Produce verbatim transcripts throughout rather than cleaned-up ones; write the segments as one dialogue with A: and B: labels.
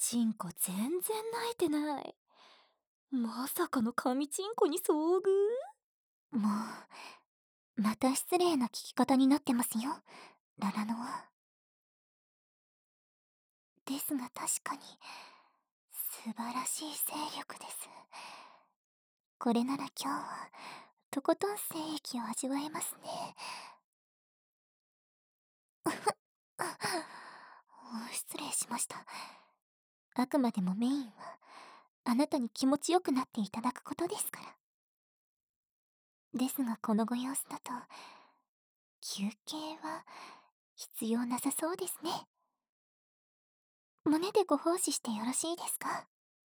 A: チンコ全然泣いてない。まさかの神チンコに遭遇。
B: もうまた失礼な聞き方になってますよ、ララノア。ですが確かに素晴らしい精力です。これなら今日はとことん精液を味わえますね。失礼しました。あくまでもメインはあなたに気持ちよくなっていただくことですから。ですがこのご様子だと休憩は必要なさそうですね。胸でご奉仕してよろしいですか？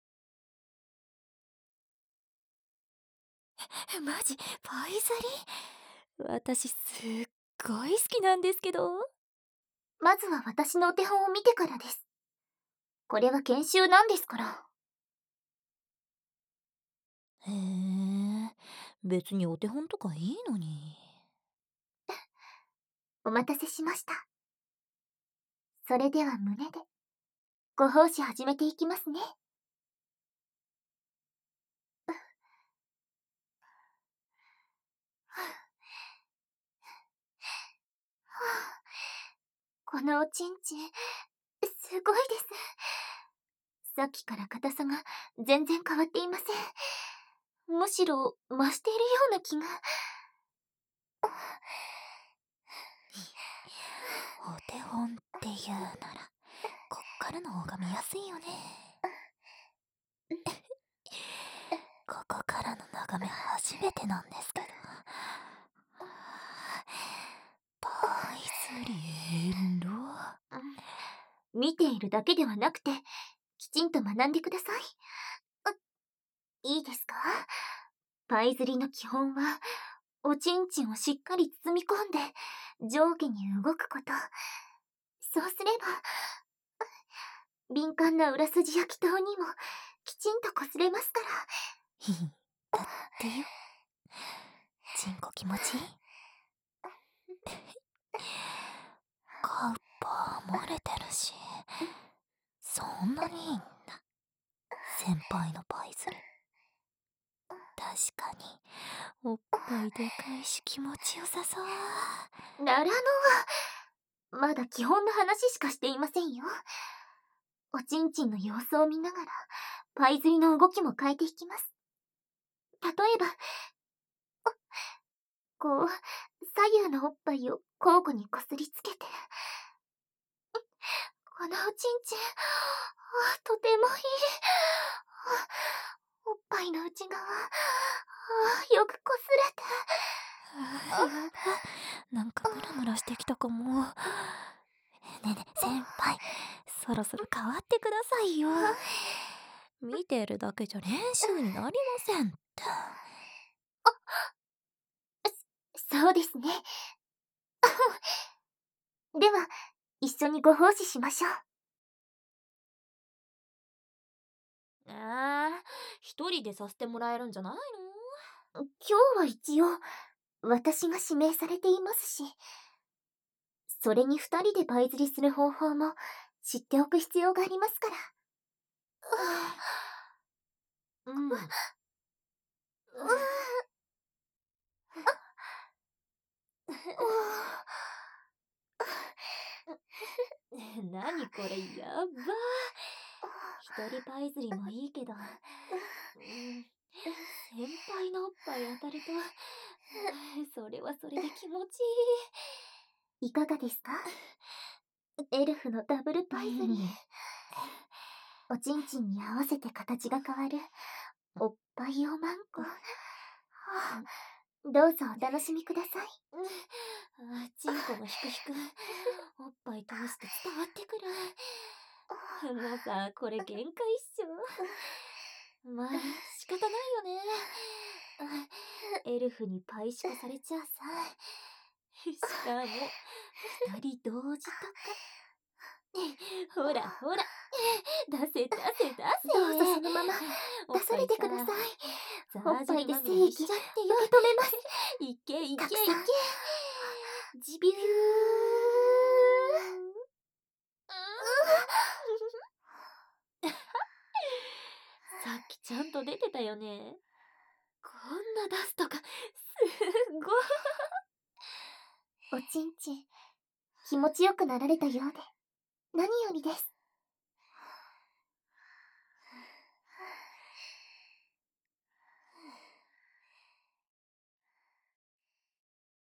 A: マジパイズリ？私すっごい好きなんですけど。
B: まずは私のお手本を見てからです。これは研修なんですから。
A: へえ、別にお手本とかいいのに。
B: お待たせしました。それでは胸でご奉仕始めていきますね。このおちんちん、すごいです。さっきから硬さが全然変わっていません。むしろ増しているような気が。
A: お手本っていうならこっからの方が見やすいよね。ここからの眺め初めてなんですけど。パイズリエロ。
B: 見ているだけではなくてきちんと学んでください。いいですか？パイ釣りの基本はおちんちんをしっかり包み込んで上下に動くこと。そうすれば敏感な裏筋や気筒にもきちんと擦れますから。
A: ひひ、だってよ。チンコ気持ちいい？カウパー漏れてるし、そんなにいいんだ、先輩のパイズリ。確かにおっぱいでかいし気持ちよさそう。
B: ララノはまだ基本の話しかしていませんよ。おちんちんの様子を見ながらパイ釣りの動きも変えていきます。例えばこう左右のおっぱいを交互にこすりつけて、このおちんちんとてもいい。おっぱいの内側よくこすれて。
A: あ、やば、なんかムラムラしてきたかも。ねえねえ先輩、そろそろ変わってくださいよ。見てるだけじゃ練習になりませんって。
B: そうですね。では一緒にご奉仕しましょう。
A: えー、一人でさせてもらえるんじゃないの？
B: 今日は一応私が指名されていますし、それに二人でパイ釣りする方法も知っておく必要がありますから。
A: うん。何これ、やば。一人パイ釣りもいいけど、うん、先輩のおっぱい当たるとそれはそれで気持ち
B: いい。いかがですか？エルフのダブルパイ釣り。おちんちんに合わせて形が変わるおっぱいおまんこ。どうぞお楽しみください。
A: あ、チンコのヒクヒクおっぱい通して伝わってくる。もうさ、これ限界っしょ。まあ仕方ないよね。エルフにパイシコされちゃあさ、しかも二人同時とか。ほらほら、出せ出せ出せ。
B: どうぞそのまま出されてください。おっぱいで精液受け止めます。
A: いけいけいけ。
B: たくさん
A: ジビュー。 きちゃんと出てたよね。こんな出すとか、すごい。
B: おちんちん、気持ちよくなられたようで、何よりです。